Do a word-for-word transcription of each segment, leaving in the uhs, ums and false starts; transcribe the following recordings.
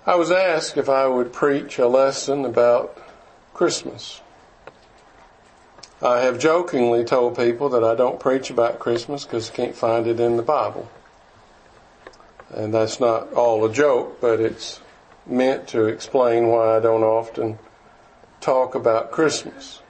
I was asked if I would preach a lesson about Christmas. I have jokingly told people that I don't preach about Christmas because I can't find it in the Bible. And that's not all a joke, but it's meant to explain why I don't often talk about Christmas.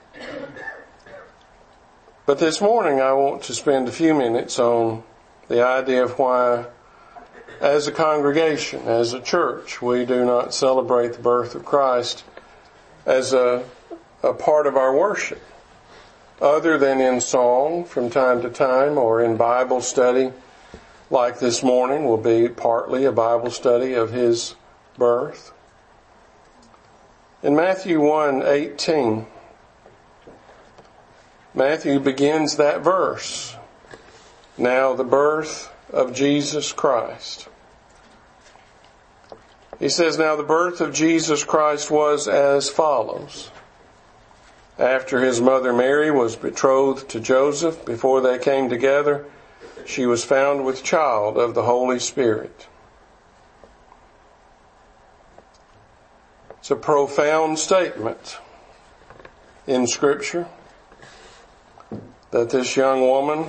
But this morning I want to spend a few minutes on the idea of why, as a congregation, as a church, we do not celebrate the birth of Christ as a, a part of our worship, other than in song from time to time or in Bible study, like this morning will be partly a Bible study of His birth. In Matthew one eighteen, Matthew begins that verse, "Now the birth of Jesus Christ." He says, "Now the birth of Jesus Christ was as follows. After his mother Mary was betrothed to Joseph, before they came together, she was found with child of the Holy Spirit." It's a profound statement in Scripture that this young woman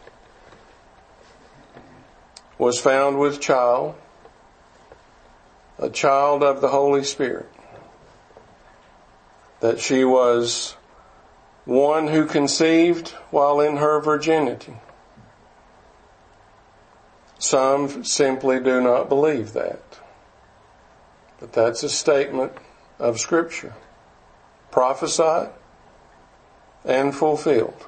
was found with child, a child of the Holy Spirit, that she was one who conceived while in her virginity. Some simply do not believe that. But that's a statement of Scripture, prophesied and fulfilled.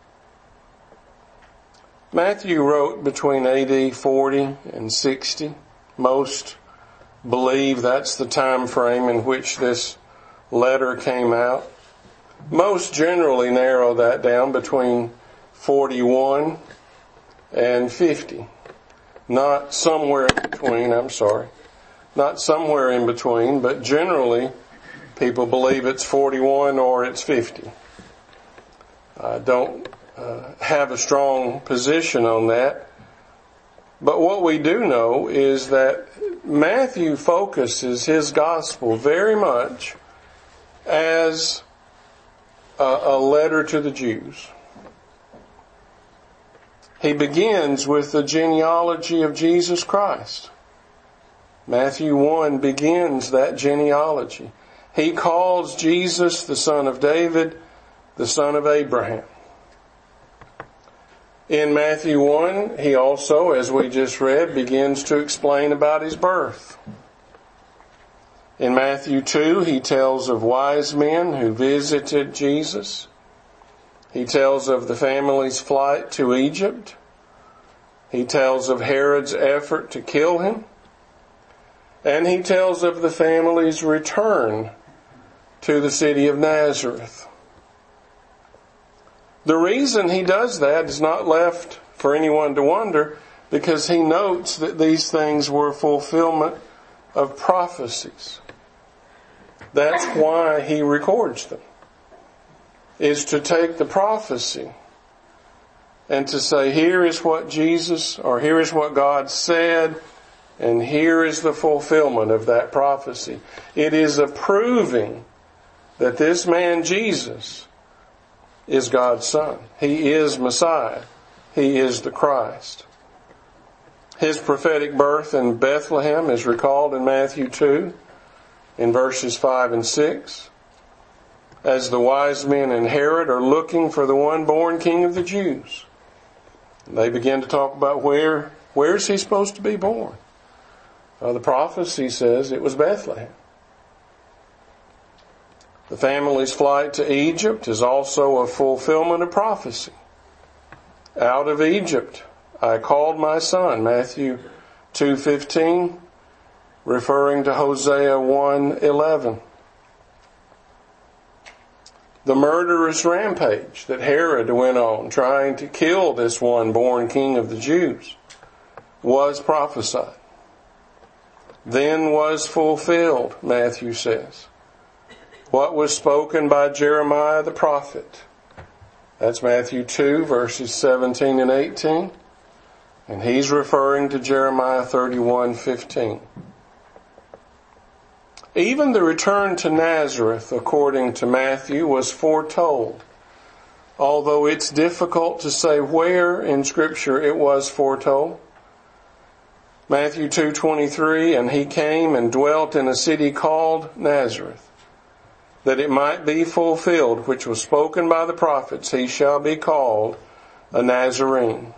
Matthew wrote between A D forty and sixty. Most believe that's the time frame in which this letter came out. Most generally narrow that down between forty-one and fifty. Not somewhere in between, I'm sorry. Not somewhere in between, but generally people believe it's forty-one or it's fifty. I don't uh, have a strong position on that. But what we do know is that Matthew focuses his gospel very much as a, a letter to the Jews. He begins with the genealogy of Jesus Christ. Matthew one begins that genealogy. He calls Jesus the son of David, the son of Abraham. In Matthew one, he also, as we just read, begins to explain about his birth. In Matthew two, he tells of wise men who visited Jesus. He tells of the family's flight to Egypt. He tells of Herod's effort to kill him. And he tells of the family's return to the city of Nazareth. The reason he does that is not left for anyone to wonder, because he notes that these things were fulfillment of prophecies. That's why he records them, is to take the prophecy and to say, here is what Jesus, or here is what God said, and here is the fulfillment of that prophecy. It is a proving that this man Jesus is God's Son. He is Messiah. He is the Christ. His prophetic birth in Bethlehem is recalled in Matthew two, in verses five and six, as the wise men in Herod are looking for the one born King of the Jews. They begin to talk about where, where is he supposed to be born? Well, the prophecy says it was Bethlehem. The family's flight to Egypt is also a fulfillment of prophecy. Out of Egypt I called my son, Matthew two fifteen, referring to Hosea one eleven. The murderous rampage that Herod went on trying to kill this one born King of the Jews was prophesied. Then was fulfilled, Matthew says, what was spoken by Jeremiah the prophet. That's Matthew two, verses seventeen and eighteen. And he's referring to Jeremiah thirty-one fifteen. Even the return to Nazareth, according to Matthew, was foretold, although it's difficult to say where in Scripture it was foretold. Matthew two twenty-three, and he came and dwelt in a city called Nazareth, that it might be fulfilled, which was spoken by the prophets, he shall be called a Nazarene.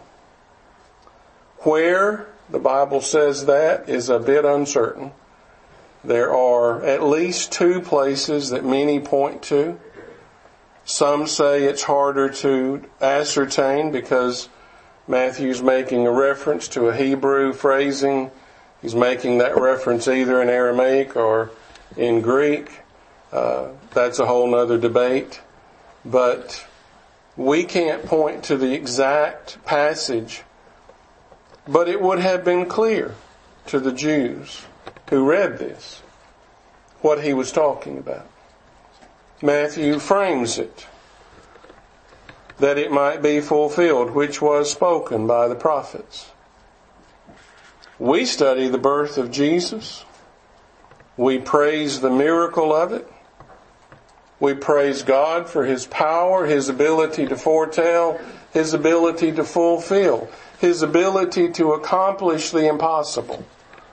Where the Bible says that is a bit uncertain. There are at least two places that many point to. Some say it's harder to ascertain because Matthew's making a reference to a Hebrew phrasing. He's making that reference either in Aramaic or in Greek. Uh, that's a whole other debate. But we can't point to the exact passage, but it would have been clear to the Jews who read this what he was talking about. Matthew frames it, that it might be fulfilled, which was spoken by the prophets. We study the birth of Jesus. We praise the miracle of it. We praise God for His power, His ability to foretell, His ability to fulfill, His ability to accomplish the impossible.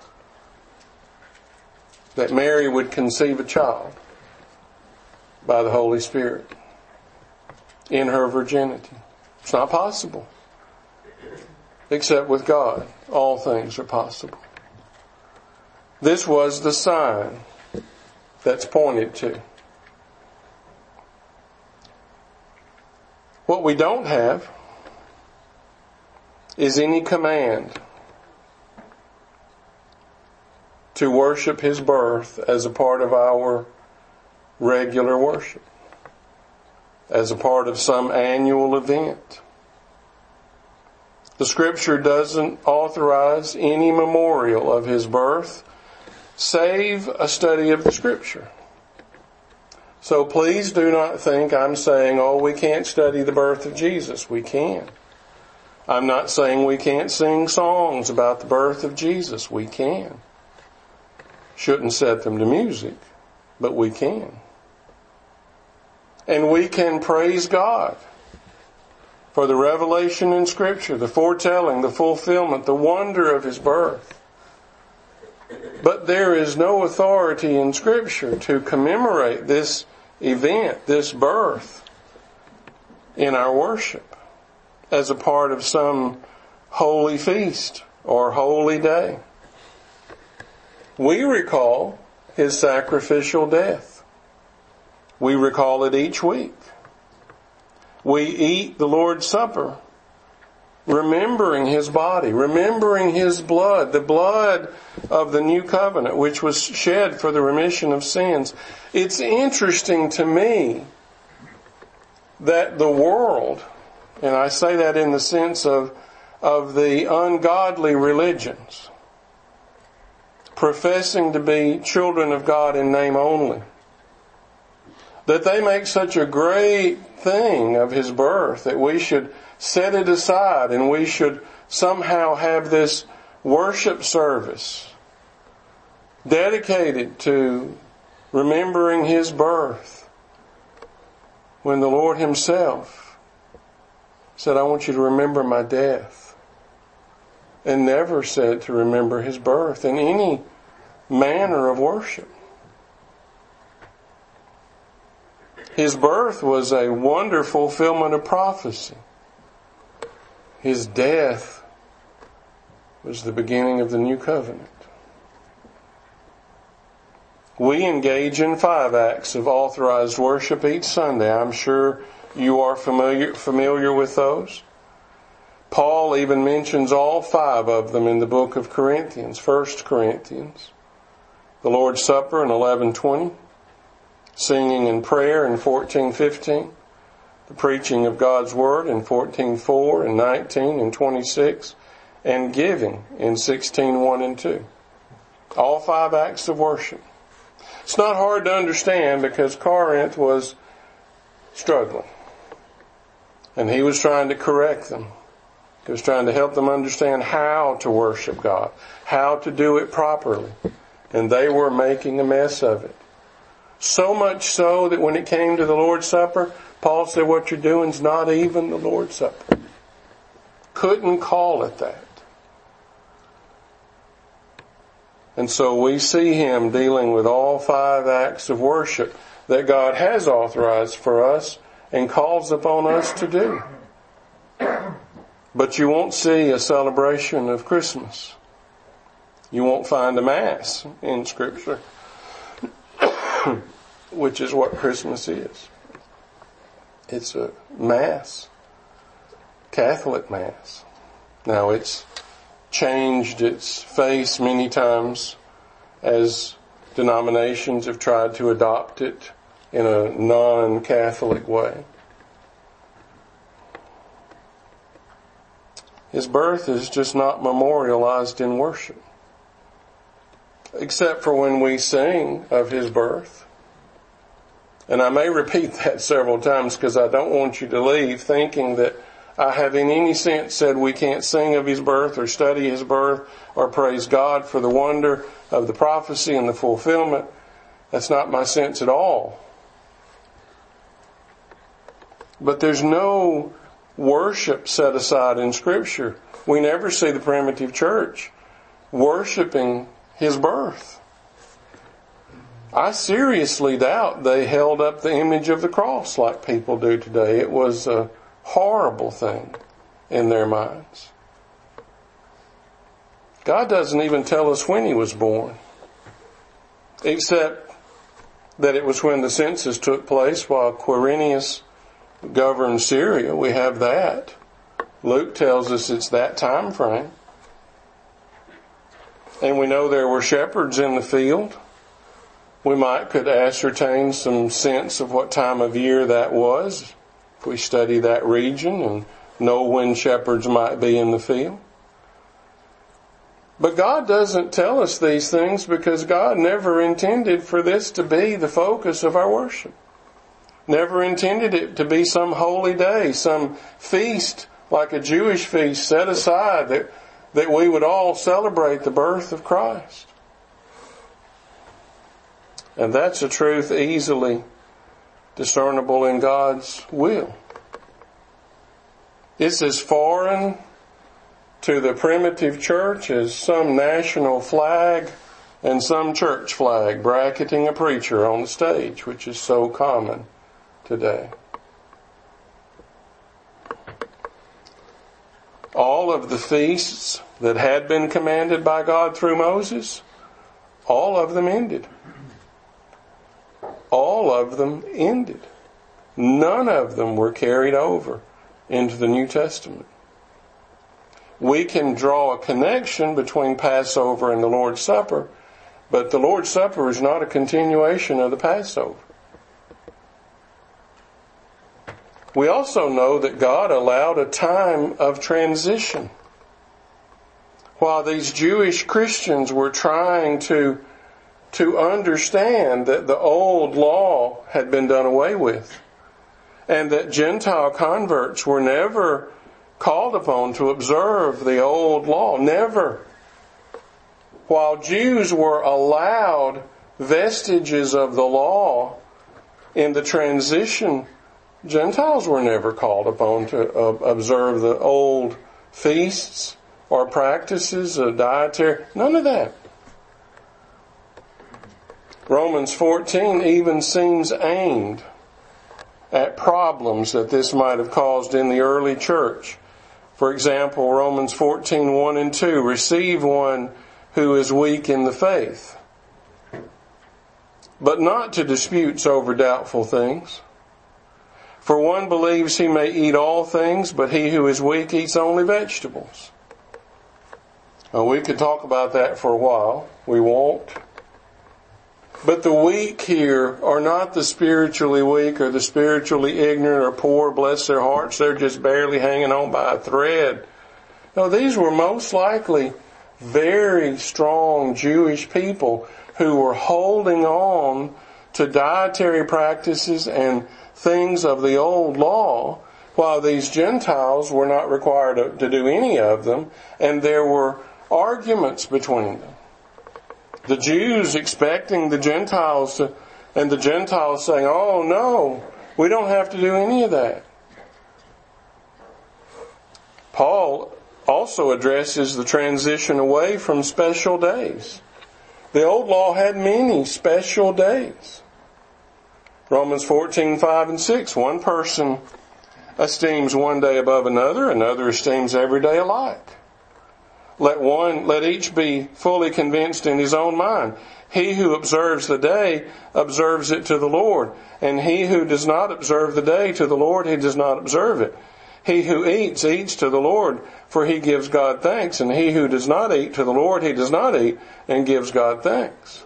That Mary would conceive a child by the Holy Spirit in her virginity. It's not possible. Except with God, all things are possible. This was the sign that's pointed to. What we don't have is any command to worship His birth as a part of our regular worship, as a part of some annual event. The Scripture doesn't authorize any memorial of His birth, save a study of the Scripture. So please do not think I'm saying, oh, we can't study the birth of Jesus. We can. I'm not saying we can't sing songs about the birth of Jesus. We can. Shouldn't set them to music, but we can. And we can praise God for the revelation in Scripture, the foretelling, the fulfillment, the wonder of His birth. But there is no authority in Scripture to commemorate this event, this birth, in our worship as a part of some holy feast or holy day. We recall His sacrificial death. We recall it each week. We eat the Lord's Supper, remembering His body, remembering His blood, the blood of the new covenant, which was shed for the remission of sins. It's interesting to me that the world, and I say that in the sense of, of the ungodly religions, professing to be children of God in name only, that they make such a great thing of His birth that we should set it aside and we should somehow have this worship service dedicated to remembering His birth, when the Lord Himself said, I want you to remember my death, and never said to remember His birth in any manner of worship. His birth was a wonder fulfillment of prophecy. His death was the beginning of the new covenant. We engage in five acts of authorized worship each Sunday. I'm sure you are familiar, familiar with those. Paul even mentions all five of them in the book of Corinthians, First Corinthians. The Lord's Supper in eleven twenty. Singing and prayer in fourteen fifteen, the preaching of God's Word in fourteen four and nineteen and twenty-six, and giving in sixteen one and two. All five acts of worship. It's not hard to understand because Corinth was struggling. And he was trying to correct them. He was trying to help them understand how to worship God, how to do it properly. And they were making a mess of it. So much so that when it came to the Lord's Supper, Paul said, what you're doing is not even the Lord's Supper. Couldn't call it that. And so we see him dealing with all five acts of worship that God has authorized for us and calls upon us to do. But you won't see a celebration of Christmas. You won't find a Mass in Scripture, which is what Christmas is. It's a Mass, Catholic Mass. Now it's changed its face many times as denominations have tried to adopt it in a non-Catholic way. His birth is just not memorialized in worship, except for when we sing of his birth. And I may repeat that several times because I don't want you to leave thinking that I have in any sense said we can't sing of his birth or study his birth or praise God for the wonder of the prophecy and the fulfillment. That's not my sense at all. But there's no worship set aside in Scripture. We never see the primitive church worshiping his birth. I seriously doubt they held up the image of the cross like people do today. It was a horrible thing in their minds. God doesn't even tell us when he was born, except that it was when the census took place while Quirinius governed Syria. We have that. Luke tells us it's that time frame. And we know there were shepherds in the field. We might could ascertain some sense of what time of year that was if we study that region and know when shepherds might be in the field. But God doesn't tell us these things because God never intended for this to be the focus of our worship. Never intended it to be some holy day, some feast like a Jewish feast set aside that, that we would all celebrate the birth of Christ. And that's a truth easily discernible in God's will. It's as foreign to the primitive church as some national flag and some church flag bracketing a preacher on the stage, which is so common today. All of the feasts that had been commanded by God through Moses, all of them ended. All of them ended. None of them were carried over into the New Testament. We can draw a connection between Passover and the Lord's Supper, but the Lord's Supper is not a continuation of the Passover. We also know that God allowed a time of transition. While these Jewish Christians were trying to, to understand that the old law had been done away with, and that Gentile converts were never called upon to observe the old law. Never. While Jews were allowed vestiges of the law in the transition, Gentiles were never called upon to observe the old feasts or practices of dietary. None of that. Romans fourteen even seems aimed at problems that this might have caused in the early church. For example, Romans fourteen, one and two, receive one who is weak in the faith, but not to disputes over doubtful things. For one believes he may eat all things, but he who is weak eats only vegetables. Now, we could talk about that for a while. We won't. But the weak here are not the spiritually weak or the spiritually ignorant or poor, bless their hearts. They're just barely hanging on by a thread. No, these were most likely very strong Jewish people who were holding on to dietary practices and things of the old law, while these Gentiles were not required to, to do any of them, and there were arguments between them. The Jews expecting the Gentiles to, and the Gentiles saying, oh no, we don't have to do any of that. Paul also addresses the transition away from special days. The old law had many special days. Romans fourteen, five and six. One person esteems one day above another, another esteems every day alike. Let one, let each be fully convinced in his own mind. He who observes the day observes it to the Lord, and he who does not observe the day to the Lord, he does not observe it. He who eats, eats to the Lord, for he gives God thanks, and he who does not eat to the Lord, he does not eat, and gives God thanks.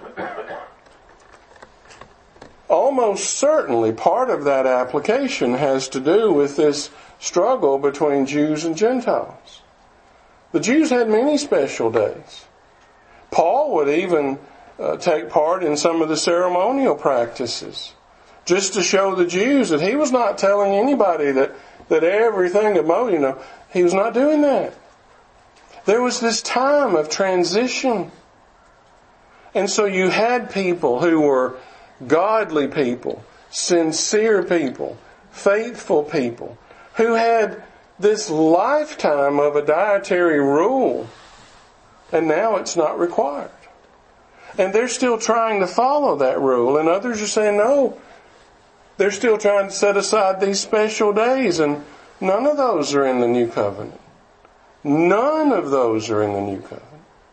Almost certainly part of that application has to do with this struggle between Jews and Gentiles. The Jews had many special days. Paul would even uh, take part in some of the ceremonial practices, just to show the Jews that he was not telling anybody that, that everything of Moses, you know, he was not doing that. There was this time of transition. And so you had people who were godly people, sincere people, faithful people, who had this lifetime of a dietary rule, and now it's not required. And they're still trying to follow that rule, and others are saying no. They're still trying to set aside these special days, and none of those are in the New Covenant. None of those are in the New Covenant.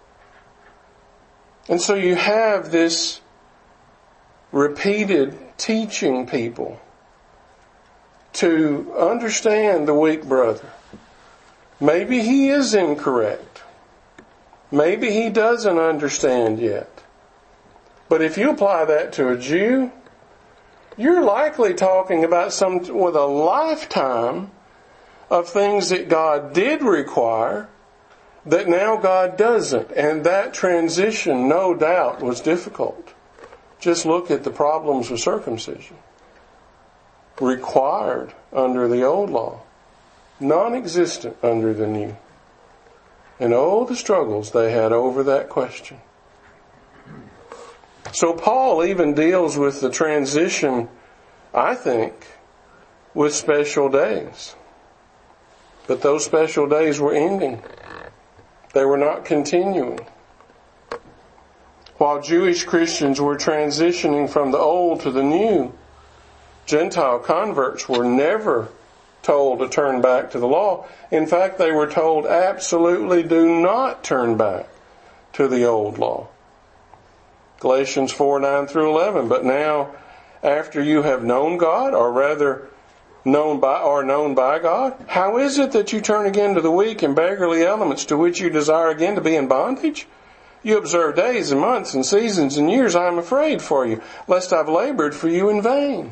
And so you have this repeated teaching people to understand the weak brother. Maybe he is incorrect. Maybe he doesn't understand yet. But if you apply that to a Jew, you're likely talking about some with a lifetime of things that God did require that now God doesn't. And that transition, no doubt, was difficult. Just look at the problems with circumcision. Required under the old law, non-existent under the new. And oh, the struggles they had over that question. So Paul even deals with the transition, I think, with special days. But those special days were ending. They were not continuing. While Jewish Christians were transitioning from the old to the new, Gentile converts were never told to turn back to the law. In fact, they were told absolutely do not turn back to the old law. Galatians four, nine through eleven. But now, after you have known God, or rather known by or known by God, how is it that you turn again to the weak and beggarly elements to which you desire again to be in bondage? You observe days and months and seasons and years. I am afraid for you, lest I've labored for you in vain.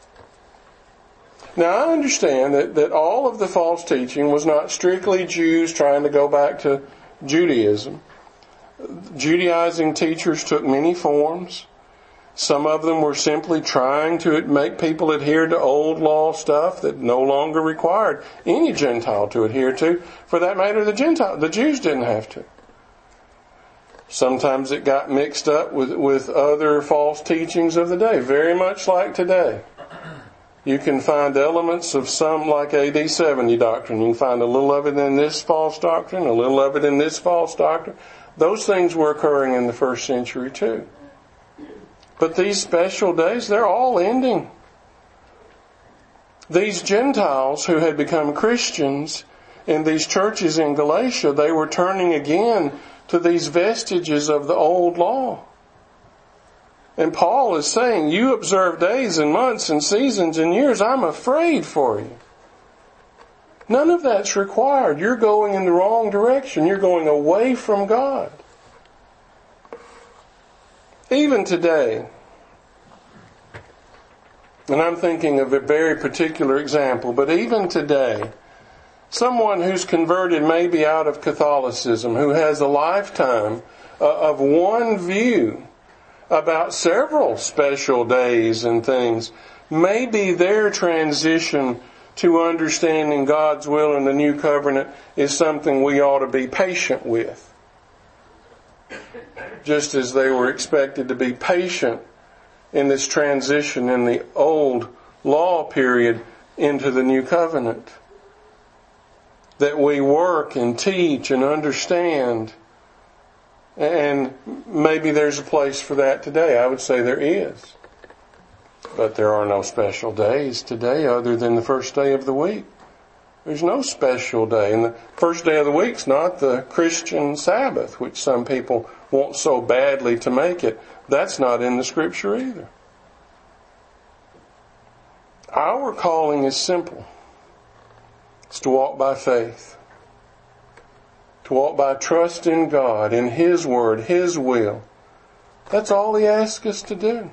Now, I understand that, that all of the false teaching was not strictly Jews trying to go back to Judaism. Judaizing teachers took many forms. Some of them were simply trying to make people adhere to old law stuff that no longer required any Gentile to adhere to. For that matter, the Gentile, the Jews didn't have to. Sometimes it got mixed up with, with other false teachings of the day, very much like today. You can find elements of some like A D seventy doctrine. You can find a little of it in this false doctrine, a little of it in this false doctrine. Those things were occurring in the first century too. But these special days, they're all ending. These Gentiles who had become Christians in these churches in Galatia, they were turning again to these vestiges of the old law. And Paul is saying, you observe days and months and seasons and years. I'm afraid for you. None of that's required. You're going in the wrong direction. You're going away from God. Even today, and I'm thinking of a very particular example, but even today, someone who's converted maybe out of Catholicism, who has a lifetime of one view about several special days and things, maybe their transition to understanding God's will in the new covenant is something we ought to be patient with. just as they were expected to be patient in this transition in the old law period into the new covenant. That we work and teach and understand. And maybe there's a place for that today. I would say there is. But there are no special days today other than the first day of the week. There's no special day. And the first day of the week's not the Christian Sabbath, which some people want so badly to make it. That's not in the Scripture either. Our calling is simple. It's to walk by faith. To walk by trust in God, in His Word, His will. That's all He asks us to do.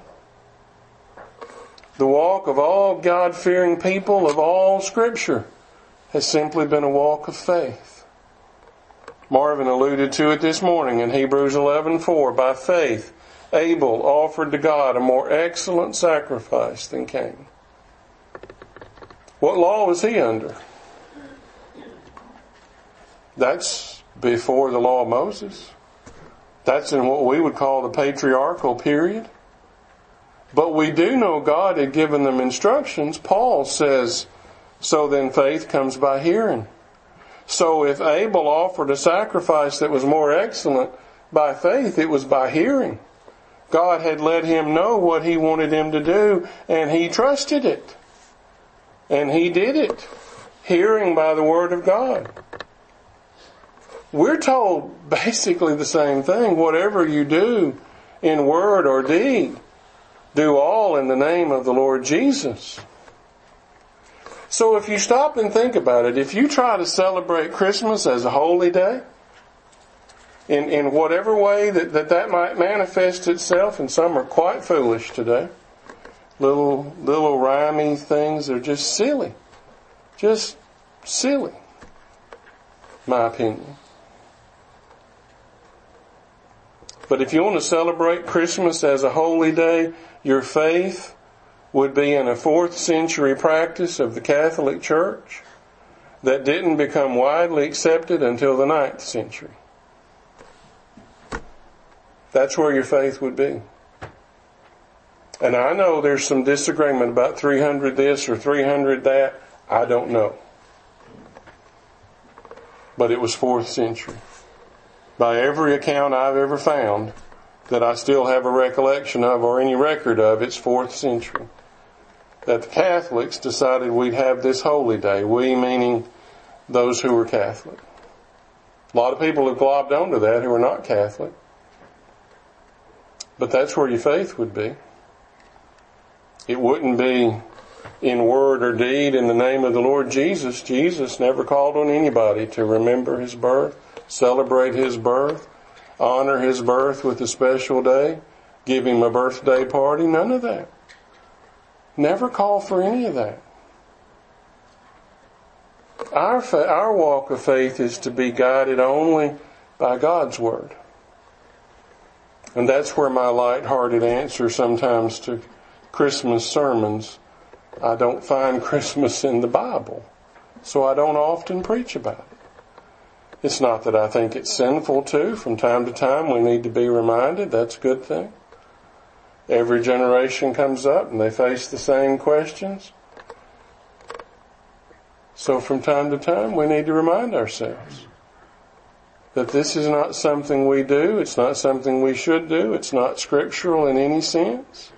The walk of all God-fearing people of all Scripture has simply been a walk of faith. Marvin alluded to it this morning in Hebrews eleven four. By faith, Abel offered to God a more excellent sacrifice than Cain. What law was he under? That's before the law of Moses. That's in what we would call the patriarchal period. But we do know God had given them instructions. Paul says, so then faith comes by hearing. So if Abel offered a sacrifice that was more excellent by faith, it was by hearing. God had let him know what He wanted him to do, and he trusted it. And he did it, hearing by the Word of God. We're told basically the same thing. Whatever you do in word or deed, do all in the name of the Lord Jesus. So if you stop and think about it, if you try to celebrate Christmas as a holy day, in, in whatever way that, that that might manifest itself, and some are quite foolish today, little, little rhymey things are just silly. Just silly, my opinion. But if you want to celebrate Christmas as a holy day, your faith would be in a fourth century practice of the Catholic Church that didn't become widely accepted until the ninth century. That's where your faith would be. And I know there's some disagreement about three hundred this or three hundred that. I don't know. But it was fourth century. By every account I've ever found that I still have a recollection of or any record of, it's fourth century. That the Catholics decided we'd have this holy day. We meaning those who were Catholic. A lot of people have globbed onto that who are not Catholic. But that's where your faith would be. It wouldn't be in word or deed in the name of the Lord Jesus. Jesus never called on anybody to remember His birth, celebrate His birth, honor His birth with a special day, give Him a birthday party. None of that. Never call for any of that. Our fa- our walk of faith is to be guided only by God's Word. And that's where my light-hearted answer sometimes to Christmas sermons, I don't find Christmas in the Bible, so I don't often preach about it. It's not that I think it's sinful to. From time to time we need to be reminded. That's a good thing. Every generation comes up and they face the same questions. So from time to time we need to remind ourselves that this is not something we do. It's not something we should do. It's not scriptural in any sense.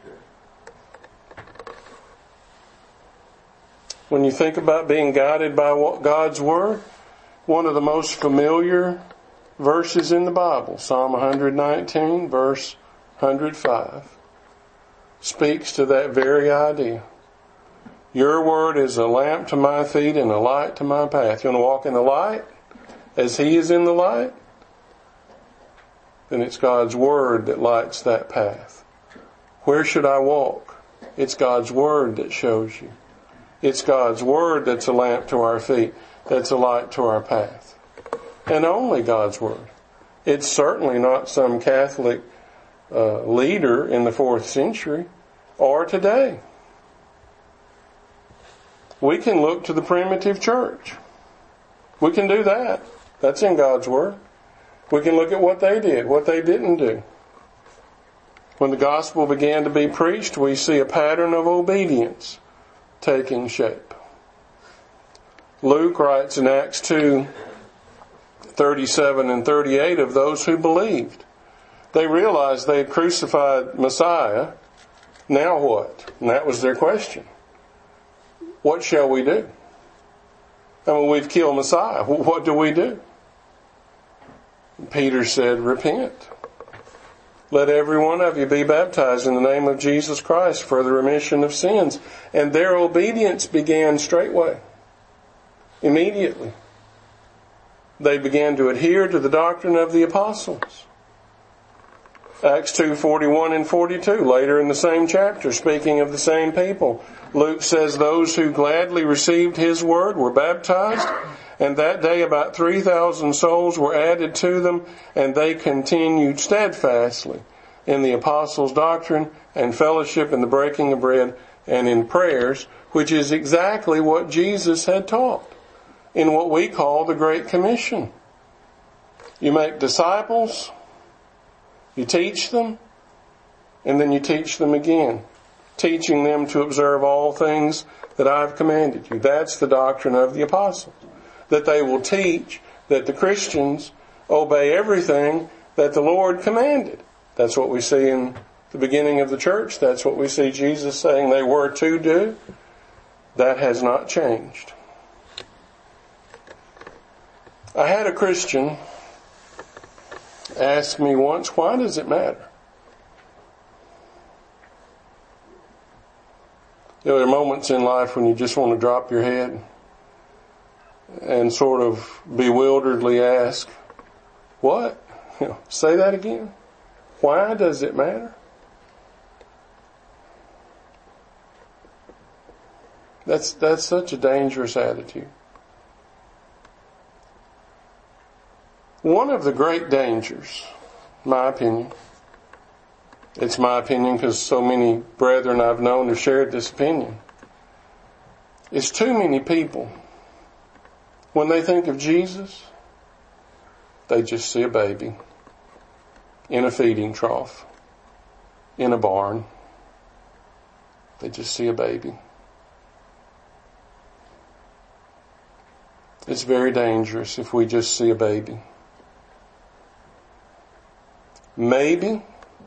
When you think about being guided by God's Word, one of the most familiar verses in the Bible, Psalm one nineteen, verse one hundred five, speaks to that very idea. Your Word is a lamp to my feet and a light to my path. You want to walk in the light as He is in the light? Then it's God's Word that lights that path. Where should I walk? It's God's Word that shows you. It's God's Word that's a lamp to our feet, that's a light to our path. And only God's Word. It's certainly not some Catholic uh, leader in the fourth century or today. We can look to the primitive church. We can do that. That's in God's Word. We can look at what they did, what they didn't do. When the gospel began to be preached, we see a pattern of obedience taking shape. Luke writes in Acts two, thirty-seven and thirty-eight of those who believed. They realized they had crucified Messiah. Now what? And that was their question. What shall we do? I mean, we've killed Messiah. What do we do? Peter said, repent. Let every one of you be baptized in the name of Jesus Christ for the remission of sins. And their obedience began straightway. Immediately. They began to adhere to the doctrine of the apostles. Acts two, forty-one and forty-two, later in the same chapter, speaking of the same people. Luke says those who gladly received his word were baptized, and that day about three thousand souls were added to them, and they continued steadfastly in the apostles' doctrine and fellowship in the breaking of bread and in prayers, which is exactly what Jesus had taught in what we call the Great Commission. You make disciples, you teach them, and then you teach them again, teaching them to observe all things that I've commanded you. That's the doctrine of the apostles. That they will teach that the Christians obey everything that the Lord commanded. That's what we see in the beginning of the church. That's what we see Jesus saying they were to do. That has not changed. I had a Christian ask me once, why does it matter? You know, there are moments in life when you just want to drop your head and sort of bewilderedly ask, what? You know, say that again. Why does it matter? That's, that's such a dangerous attitude. One of the great dangers, my opinion, it's my opinion because so many brethren I've known have shared this opinion, is too many people, when they think of Jesus, they just see a baby in a feeding trough, in a barn. They just see a baby. It's very dangerous if we just see a baby. Maybe,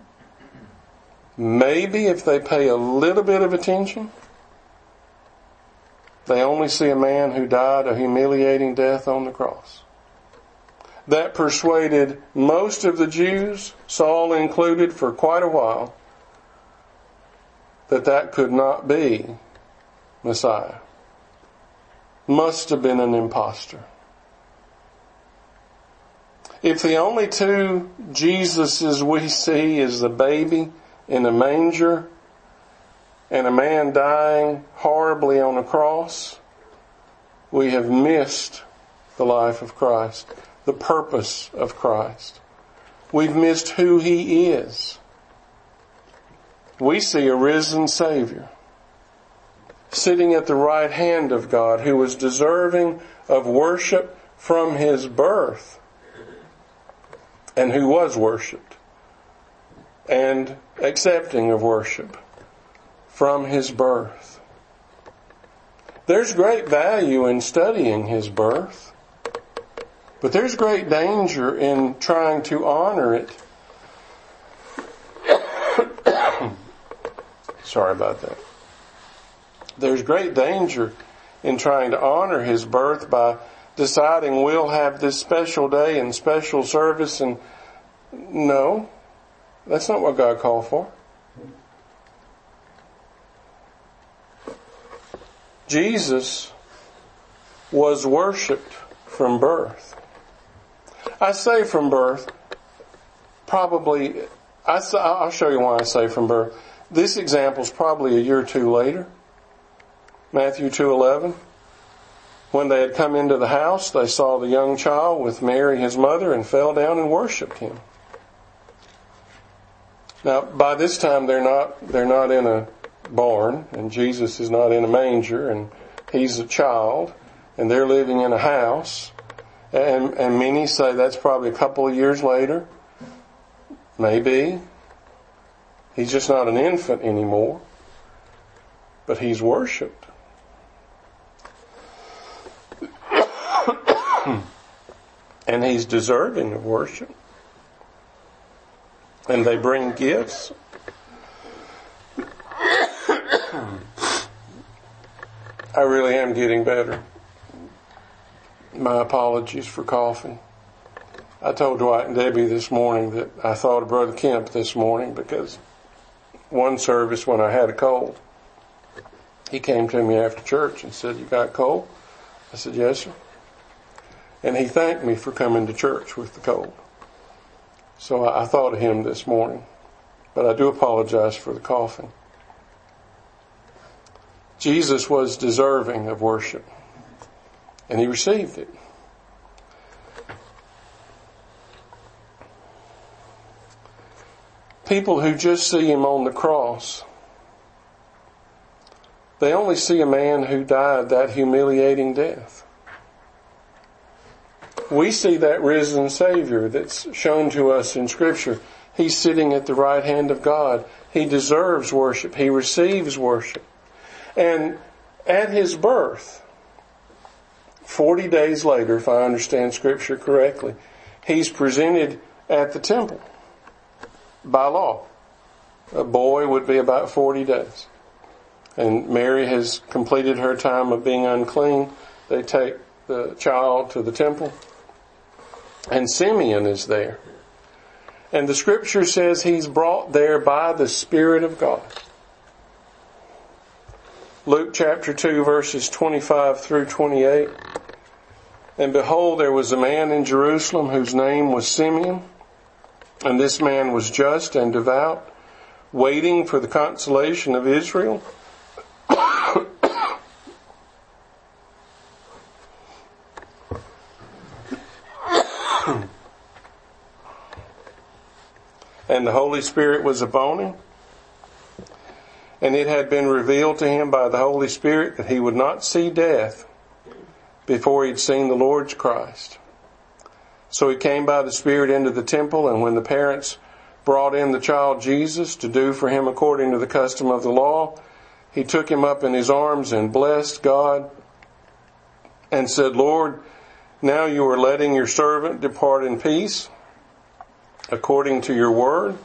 maybe if they pay a little bit of attention, they only see a man who died a humiliating death on the cross. That persuaded most of the Jews, Saul included, for quite a while, that that could not be Messiah. Must have been an impostor. If the only two Jesuses we see is the baby in a manger and a man dying horribly on a cross, we have missed the life of Christ, the purpose of Christ. We've missed who He is. We see a risen Savior sitting at the right hand of God who was deserving of worship from His birth and who was worshipped and accepting of worship from His birth. There's great value in studying His birth, but there's great danger in trying to honor it. Sorry about that. There's great danger in trying to honor His birth by deciding we'll have this special day and special service, and no, that's not what God called for. Jesus was worshipped from birth. I say from birth, probably, I, I'll show you why I say from birth. This example is probably a year or two later. Matthew two eleven. When they had come into the house, they saw the young child with Mary his mother and fell down and worshipped Him. Now, by this time they're not they're not in a barn, and Jesus is not in a manger, and He's a child, and they're living in a house, And, and many say that's probably a couple of years later. Maybe. He's just not an infant anymore. But he's worshipped. And he's deserving of worship. And they bring gifts. I really am getting better. My apologies for coughing. I told Dwight and Debbie this morning that I thought of Brother Kemp this morning because one service when I had a cold, he came to me after church and said, "You got a cold?" I said, "Yes, sir." And he thanked me for coming to church with the cold. So I thought of him this morning. But I do apologize for the coughing. Jesus was deserving of worship. And he received it. People who just see him on the cross, they only see a man who died that humiliating death. We see that risen Savior that's shown to us in Scripture. He's sitting at the right hand of God. He deserves worship. He receives worship. And at his birth, forty days later, if I understand Scripture correctly, he's presented at the temple by law. A boy would be about forty days. And Mary has completed her time of being unclean. They take the child to the temple. And Simeon is there. And the Scripture says he's brought there by the Spirit of God. Luke chapter two verses twenty-five through twenty-eight. And behold, there was a man in Jerusalem whose name was Simeon. And this man was just and devout, waiting for the consolation of Israel. And the Holy Spirit was upon him. And it had been revealed to him by the Holy Spirit that he would not see death before he'd seen the Lord's Christ. So he came by the Spirit into the temple, and when the parents brought in the child Jesus to do for him according to the custom of the law, he took him up in his arms and blessed God and said, "Lord, now you are letting your servant depart in peace according to your word.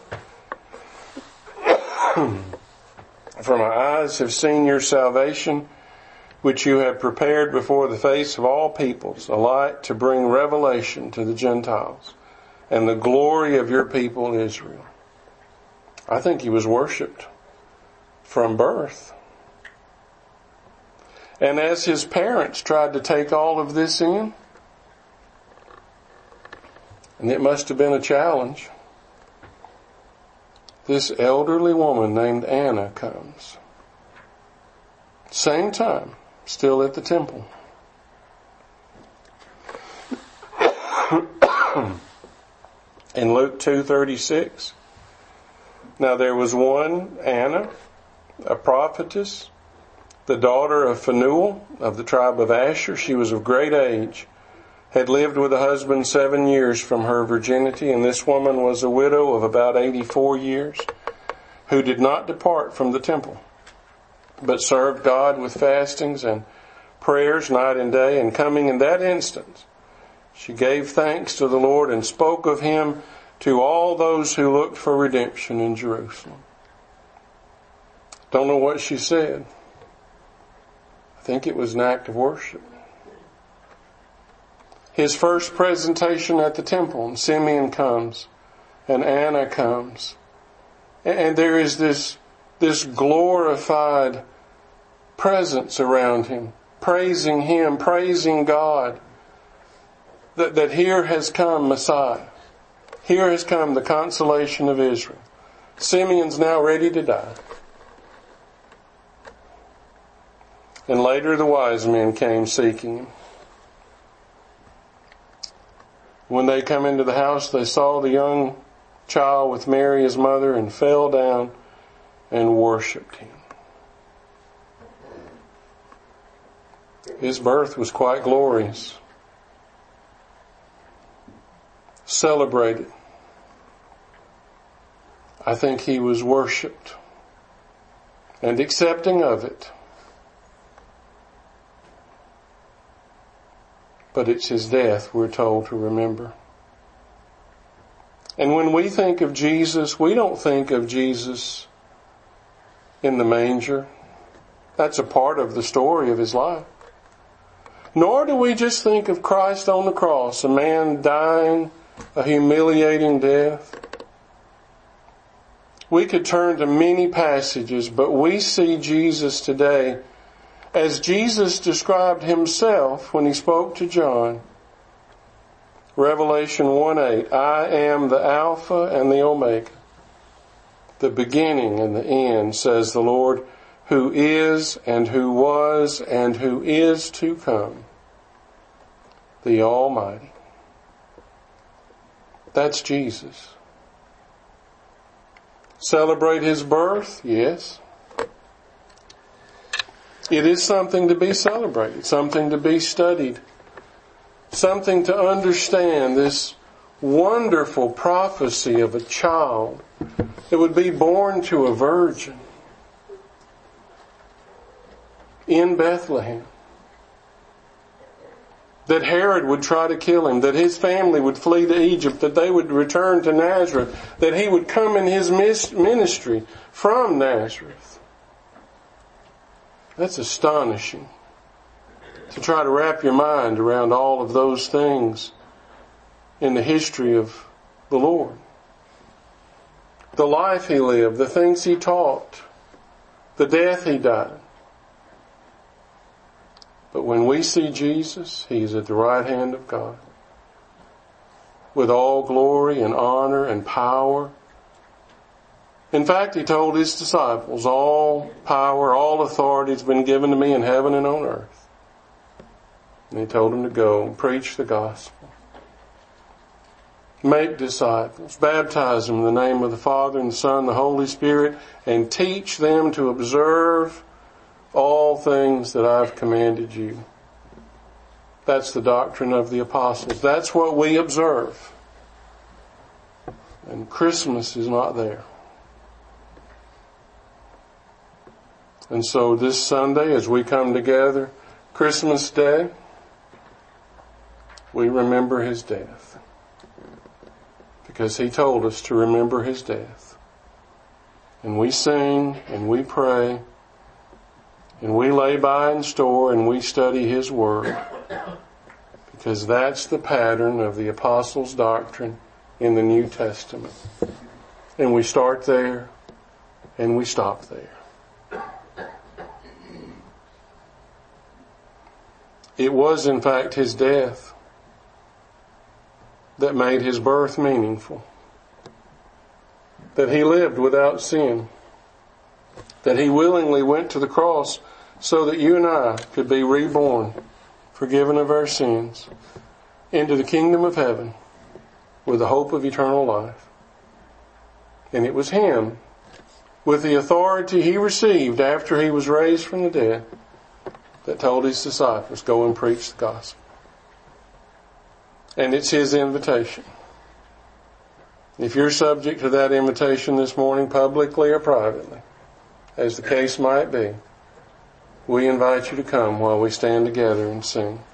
For my eyes have seen your salvation, which you have prepared before the face of all peoples, a light to bring revelation to the Gentiles, and the glory of your people Israel." I think he was worshipped from birth. And as his parents tried to take all of this in, and it must have been a challenge, this elderly woman named Anna comes. Same time, still at the temple. In Luke two thirty-six, now there was one Anna, a prophetess, the daughter of Phanuel of the tribe of Asher. She was of great age, had lived with a husband seven years from her virginity, and this woman was a widow of about eighty-four years, who did not depart from the temple, but served God with fastings and prayers night and day. And coming in that instant, she gave thanks to the Lord and spoke of him to all those who looked for redemption in Jerusalem. Don't know what she said. I think it was an act of worship. His first presentation at the temple, and Simeon comes, and Anna comes. And there is this, this glorified presence around him, praising him, praising God, that, that here has come Messiah. Here has come the consolation of Israel. Simeon's now ready to die. And later the wise men came seeking him. When they come into the house, they saw the young child with Mary, his mother, and fell down and worshipped him. His birth was quite glorious. celebrated. I think he was worshipped and accepting of it. But it's his death we're told to remember. And when we think of Jesus, we don't think of Jesus in the manger. That's a part of the story of his life. Nor do we just think of Christ on the cross, a man dying a humiliating death. We could turn to many passages, but we see Jesus today as Jesus described himself when he spoke to John. Revelation one eight, I am the Alpha and the Omega, the beginning and the end, says the Lord, who is and who was and who is to come, the Almighty. That's Jesus. Celebrate his birth? Yes. It is something to be celebrated, something to be studied, something to understand, this wonderful prophecy of a child that would be born to a virgin in Bethlehem. That Herod would try to kill him, that his family would flee to Egypt, that they would return to Nazareth, that he would come in his ministry from Nazareth. That's astonishing to try to wrap your mind around all of those things in the history of the Lord. The life he lived, the things he taught, the death he died. But when we see Jesus, he's at the right hand of God, with all glory and honor and power. In fact, he told his disciples, all power, all authority has been given to me in heaven and on earth. And he told them to go and preach the gospel. Make disciples, baptize them in the name of the Father and the Son and the Holy Spirit, and teach them to observe all things that I've commanded you. That's the doctrine of the apostles. That's what we observe. And Christmas is not there. And so this Sunday, as we come together, Christmas Day, we remember his death. Because he told us to remember his death. And we sing and we pray and we lay by and store and we study his word. Because that's the pattern of the apostles' doctrine in the New Testament. And we start there and we stop there. It was in fact his death that made his birth meaningful. That he lived without sin. That he willingly went to the cross so that you and I could be reborn, forgiven of our sins, into the kingdom of heaven with the hope of eternal life. And it was him, with the authority he received after he was raised from the dead, that told his disciples, go and preach the gospel. And it's his invitation. If you're subject to that invitation this morning, publicly or privately, as the case might be, we invite you to come while we stand together and sing.